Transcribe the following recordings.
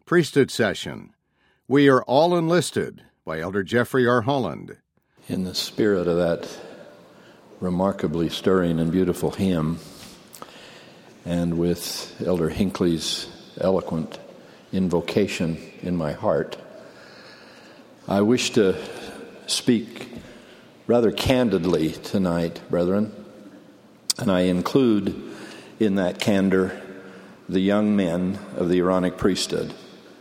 Priesthood Session. We Are All Enlisted by Elder Jeffrey R. Holland. In the spirit of that remarkably stirring and beautiful hymn, and with Elder Hinckley's eloquent invocation in my heart, I wish to speak rather candidly tonight, brethren, and I include in that candor the young men of the Aaronic priesthood.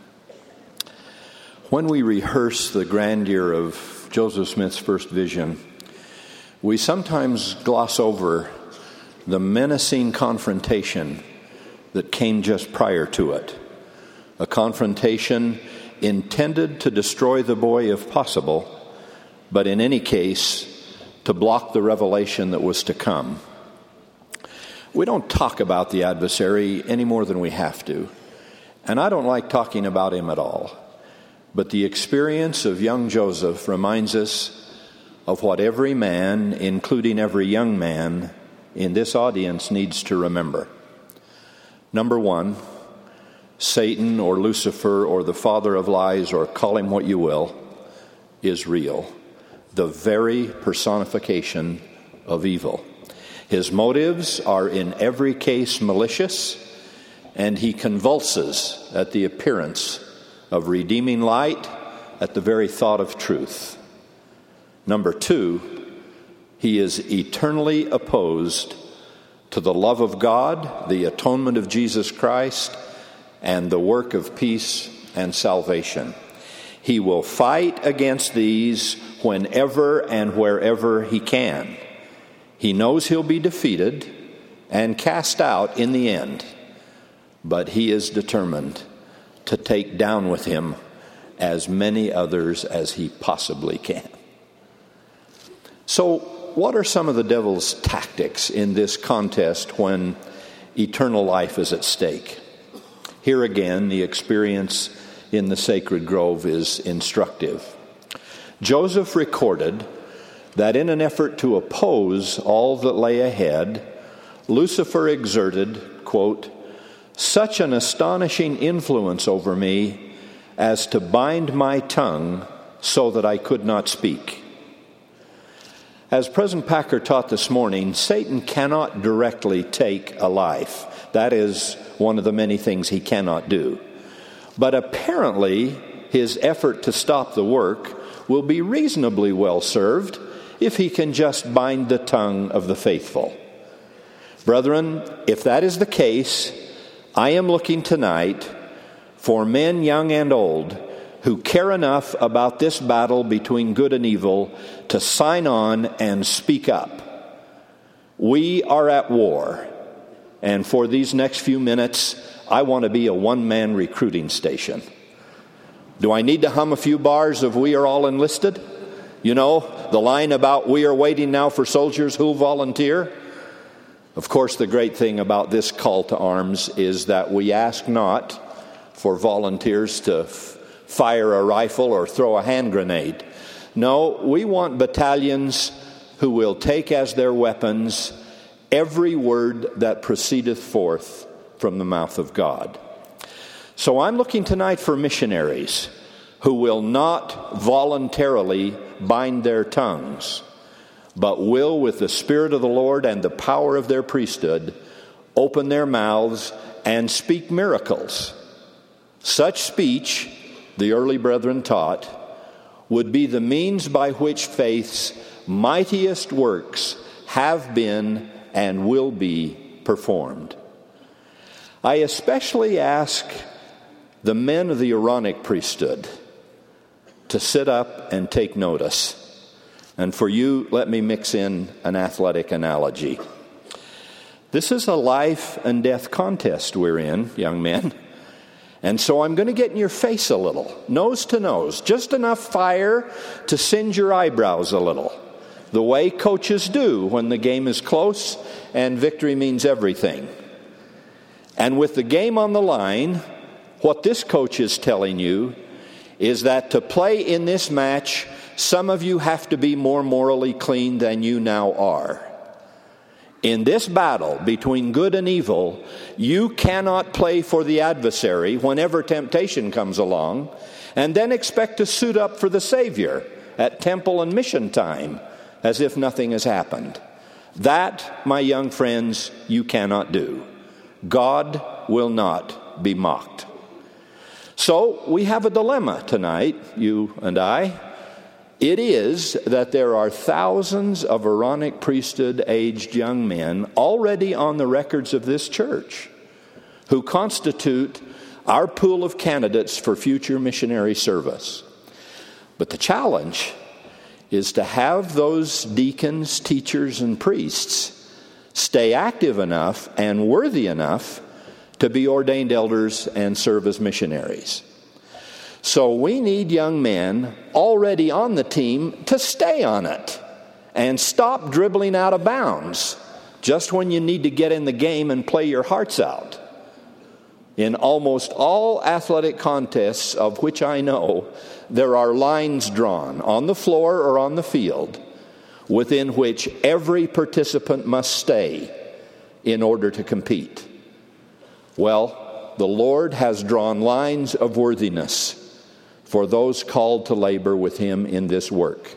When we rehearse the grandeur of Joseph Smith's first vision, we sometimes gloss over the menacing confrontation that came just prior to it, a confrontation intended to destroy the boy if possible, but in any case, to block the revelation that was to come. We don't talk about the adversary any more than we have to, and I don't like talking about him at all. But the experience of young Joseph reminds us of what every man, including every young man in this audience, needs to remember. Number one, Satan or Lucifer or the father of lies, or call him what you will, is real. The very personification of evil. His motives are in every case malicious, and he convulses at the appearance of redeeming light, at the very thought of truth. Number two, he is eternally opposed to the love of God, the atonement of Jesus Christ, and the work of peace and salvation. He will fight against these whenever and wherever he can. He knows he'll be defeated and cast out in the end, but he is determined to take down with him as many others as he possibly can. So, what are some of the devil's tactics in this contest when eternal life is at stake? Here again, the experience in the sacred grove is instructive. Joseph recorded that in an effort to oppose all that lay ahead, Lucifer exerted, quote, such an astonishing influence over me as to bind my tongue so that I could not speak. As President Packer taught this morning, Satan cannot directly take a life. That is one of the many things he cannot do. But apparently, his effort to stop the work will be reasonably well served if he can just bind the tongue of the faithful. Brethren, if that is the case, I am looking tonight for men young and old who care enough about this battle between good and evil to sign on and speak up. We are at war, and for these next few minutes, I want to be a one-man recruiting station. Do I need to hum a few bars of We Are All Enlisted? You know, the line about we are waiting now for soldiers who'll volunteer? Of course, the great thing about this call to arms is that we ask not for volunteers to fire a rifle or throw a hand grenade. No, we want battalions who will take as their weapons every word that proceedeth forth from the mouth of God. So I'm looking tonight for missionaries who will not voluntarily bind their tongues, but will, with the Spirit of the Lord and the power of their priesthood, open their mouths and speak miracles. Such speech, the early brethren taught, would be the means by which faith's mightiest works have been and will be performed. I especially ask the men of the Aaronic priesthood to sit up and take notice. And for you, let me mix in an athletic analogy. This is a life and death contest we're in, young men. And so I'm going to get in your face a little, nose to nose, just enough fire to singe your eyebrows a little, the way coaches do when the game is close and victory means everything. And with the game on the line, what this coach is telling you is that to play in this match, some of you have to be more morally clean than you now are. In this battle between good and evil, you cannot play for the adversary whenever temptation comes along and then expect to suit up for the Savior at temple and mission time as if nothing has happened. That, my young friends, you cannot do. God will not be mocked. So we have a dilemma tonight, you and I. It is that there are thousands of Aaronic priesthood-aged young men already on the records of this church who constitute our pool of candidates for future missionary service. But the challenge is to have those deacons, teachers, and priests stay active enough and worthy enough to be ordained elders and serve as missionaries. So we need young men already on the team to stay on it and stop dribbling out of bounds just when you need to get in the game and play your hearts out. In almost all athletic contests of which I know, there are lines drawn on the floor or on the field within which every participant must stay in order to compete. Well, the Lord has drawn lines of worthiness for those called to labor with Him in this work.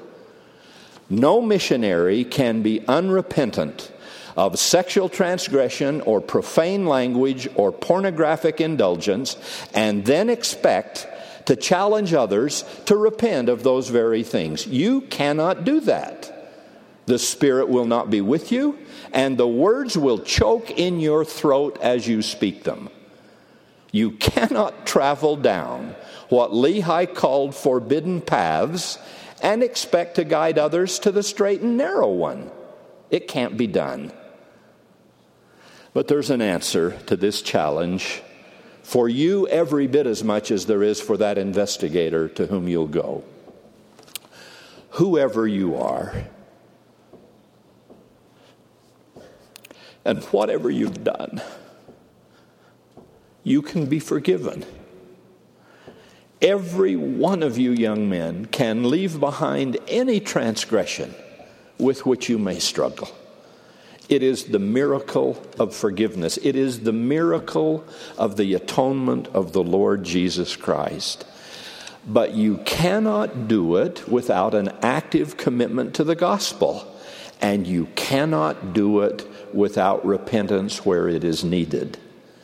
No missionary can be unrepentant of sexual transgression or profane language or pornographic indulgence and then expect to challenge others to repent of those very things. You cannot do that. The Spirit will not be with you, and the words will choke in your throat as you speak them. You cannot travel down what Lehi called forbidden paths and expect to guide others to the straight and narrow one. It can't be done. But there's an answer to this challenge for you every bit as much as there is for that investigator to whom you'll go. Whoever you are, and whatever you've done, you can be forgiven. Every one of you young men can leave behind any transgression with which you may struggle. It is the miracle of forgiveness. It is the miracle of the atonement of the Lord Jesus Christ. But you cannot do it without an active commitment to the gospel. And you cannot do it without repentance where it is needed.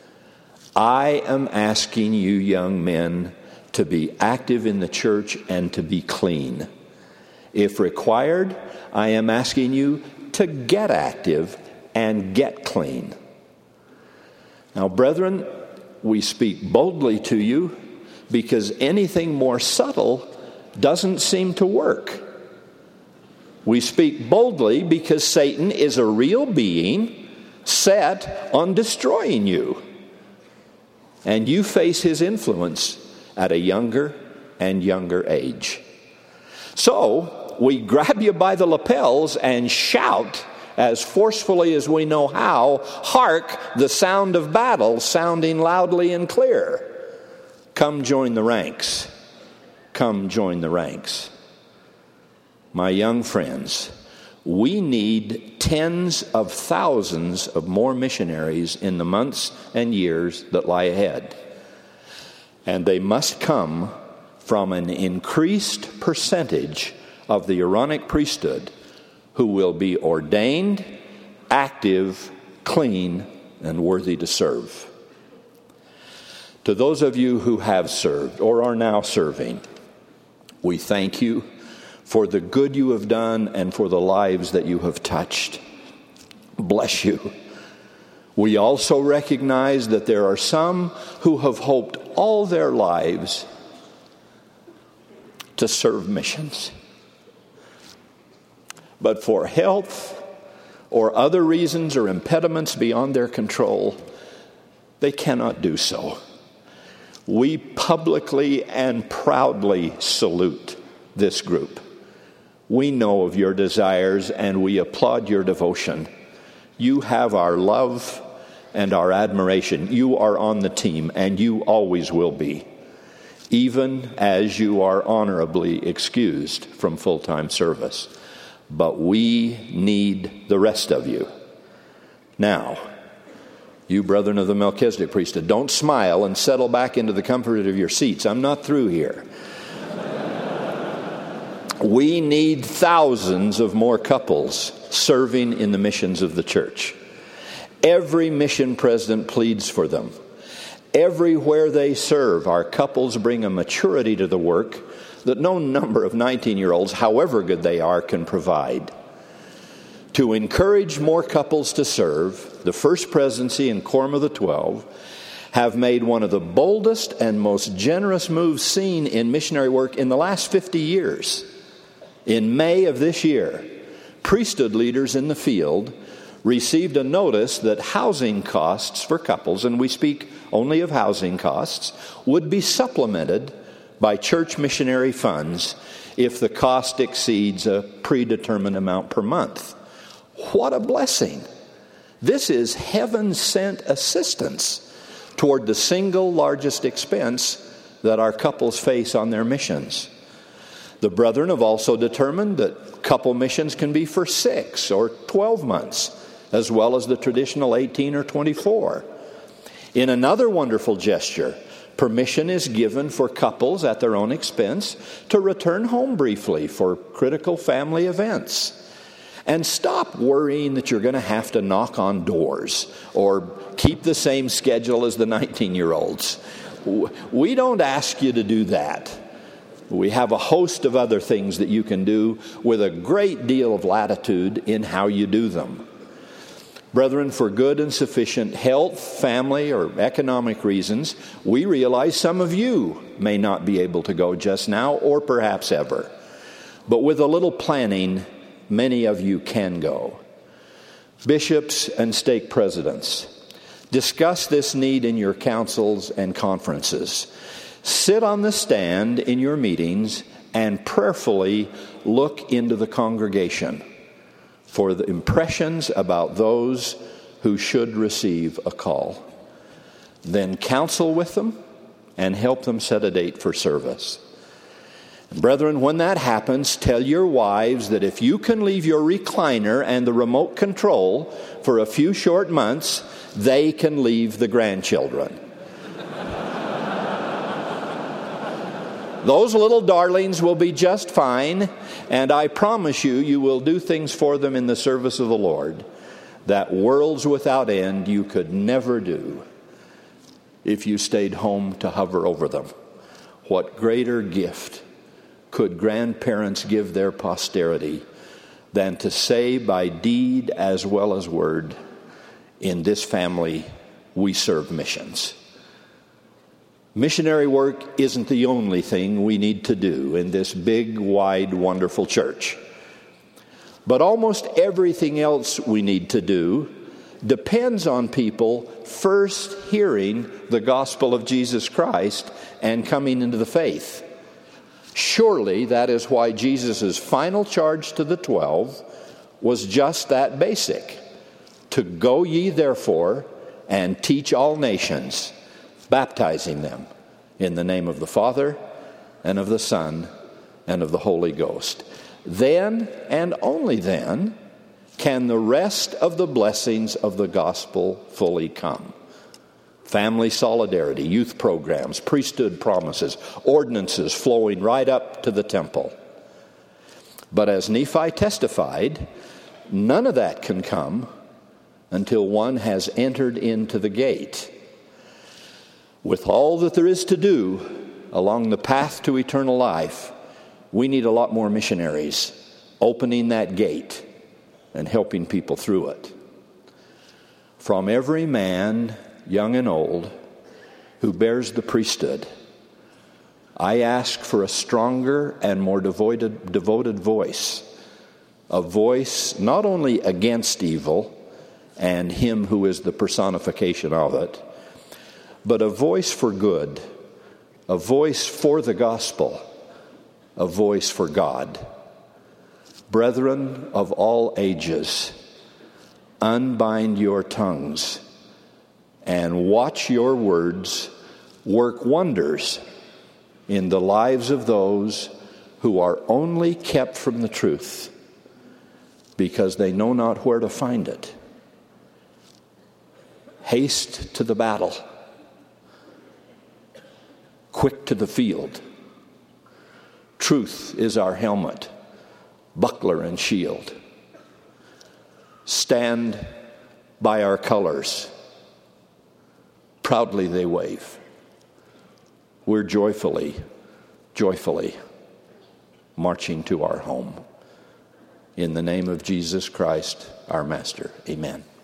I am asking you young men to be active in the church and to be clean. If required, I am asking you to get active and get clean. Now, brethren, we speak boldly to you because anything more subtle doesn't seem to work. We speak boldly because Satan is a real being set on destroying you. And you face his influence at a younger and younger age. So, we grab you by the lapels and shout as forcefully as we know how, hark, the sound of battle sounding loudly and clear. Come join the ranks. Come join the ranks. My young friends, we need tens of thousands of more missionaries in the months and years that lie ahead. And they must come from an increased percentage of the Aaronic priesthood who will be ordained, active, clean, and worthy to serve. To those of you who have served or are now serving, we thank you for the good you have done and for the lives that you have touched. Bless you. We also recognize that there are some who have hoped all their lives to serve missions. But for health or other reasons or impediments beyond their control, they cannot do so. We publicly and proudly salute this group. We know of your desires and we applaud your devotion. You have our love and our admiration. You are on the team and you always will be, even as you are honorably excused from full-time service. But we need the rest of you. Now, you brethren of the Melchizedek priesthood, don't smile and settle back into the comfort of your seats. I'm not through here. We need thousands of more couples serving in the missions of the church. Every mission president pleads for them. Everywhere they serve, our couples bring a maturity to the work that no number of 19-year-olds, however good they are, can provide. To encourage more couples to serve, the First Presidency and Quorum of the 12 have made one of the boldest and most generous moves seen in missionary work in the last 50 years. In May of this year, priesthood leaders in the field received a notice that housing costs for couples, and we speak only of housing costs, would be supplemented by church missionary funds if the cost exceeds a predetermined amount per month. What a blessing! This is heaven-sent assistance toward the single largest expense that our couples face on their missions. The brethren have also determined that couple missions can be for 6 or 12 months, as well as the traditional 18 or 24. In another wonderful gesture, permission is given for couples at their own expense to return home briefly for critical family events. And stop worrying that you're going to have to knock on doors or keep the same schedule as the 19-year-olds. We don't ask you to do that. We have a host of other things that you can do with a great deal of latitude in how you do them. Brethren, for good and sufficient health, family, or economic reasons, we realize some of you may not be able to go just now or perhaps ever. But with a little planning, many of you can go. Bishops and stake presidents, discuss this need in your councils and conferences. Sit on the stand in your meetings and prayerfully look into the congregation for the impressions about those who should receive a call. Then counsel with them and help them set a date for service. Brethren, when that happens, tell your wives that if you can leave your recliner and the remote control for a few short months, they can leave the grandchildren. Those little darlings will be just fine, and I promise you, you will do things for them in the service of the Lord that worlds without end you could never do if you stayed home to hover over them. What greater gift could grandparents give their posterity than to say by deed as well as word, in this family we serve missions. Missionary work isn't the only thing we need to do in this big, wide, wonderful church. But almost everything else we need to do depends on people first hearing the gospel of Jesus Christ and coming into the faith. Surely that is why Jesus' final charge to the 12 was just that basic. To go ye therefore and teach all nations, baptizing them in the name of the Father and of the Son and of the Holy Ghost. Then and only then can the rest of the blessings of the gospel fully come. Family solidarity, youth programs, priesthood promises, ordinances flowing right up to the temple. But as Nephi testified, none of that can come until one has entered into the gate. With all that there is to do along the path to eternal life, we need a lot more missionaries opening that gate and helping people through it. From every man, young and old, who bears the priesthood, I ask for a stronger and more devoted voice, a voice not only against evil and him who is the personification of it, but a voice for good, a voice for the gospel, a voice for God. Brethren of all ages, unbind your tongues and watch your words work wonders in the lives of those who are only kept from the truth because they know not where to find it. Haste to the battle. Quick to the field. Truth is our helmet, buckler and shield. Stand by our colors. Proudly they wave. We're joyfully marching to our home. In the name of Jesus Christ, our Master. Amen.